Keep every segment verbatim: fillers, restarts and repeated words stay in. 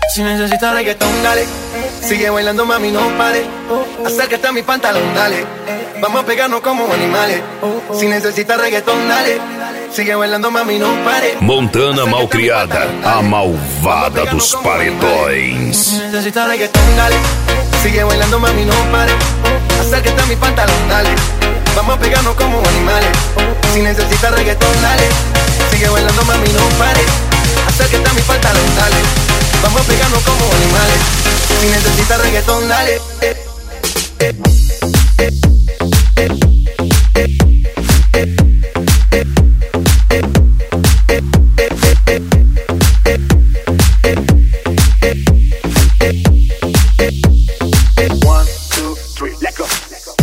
Si necesitas reggaetón, dale. Sigue bailando, mami, no pare. Acércate a mi pantalón, dale. Vamos a pegarnos como animales. Si necesitas reggaetón, dale. Sigue bailando, mami, no pare. Montana Malcriada, a malvada dos paredões. Si necesitas reggaetón, dale. Sigue bailando, mami, no pare. Acércate a mi pantalón, dale. Vamos a pegarnos como animales. Si necesitas reggaetón, dale. Sigue bailando, mami, no pare. Acércate a mi pantalón, dale. Vamos a pegarnos como animales. Si necesitas reggaetón, dale. Eh, eh, eh, eh, eh, eh, eh, eh. One, two, three, let's go.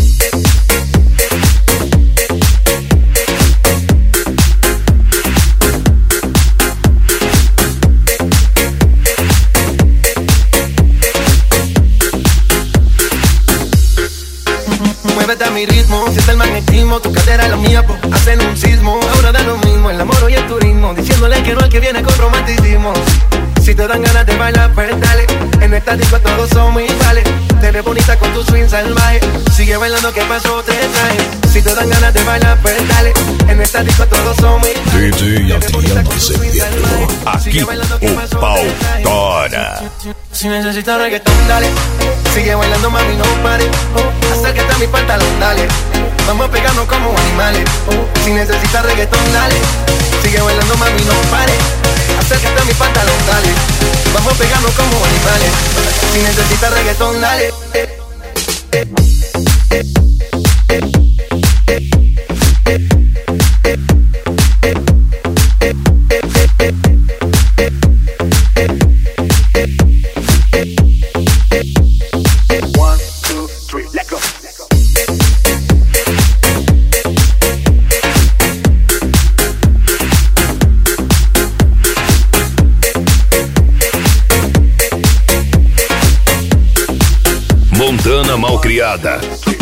Muévete a mi ritmo, siente el magnetismo. Tu cadera es la mía, pues hacen un sismo. Ahora da lo mismo, el amor y el turismo. Diciéndole que no al que viene con romanticismo. Si te dan ganas de bailar, pues dale. En esta disco todos somos iguales. Te ves bonita con tu swing salvaje. Sigue bailando, que pasó te traje. Si te dan ganas de bailar, pues dale. En esta disco todos somos iguales. D J Adriano Azevedo, aqui o pau tora. Si necesitas reggaetón, dale. Sigue bailando, mami, no pare. Acércate a mi pantalón, dale. Vamos a pegarnos como animales. Si necesitas reggaetón, dale. Sigue bailando, mami, no pare. Acércate a mi pantalón, dale. Vamos a pegarnos como animales. Si necesitas reggaetón, dale. Eh, eh, eh, eh, eh, eh, eh, eh, eh. One, two, three, let's go. Montana Malcriada.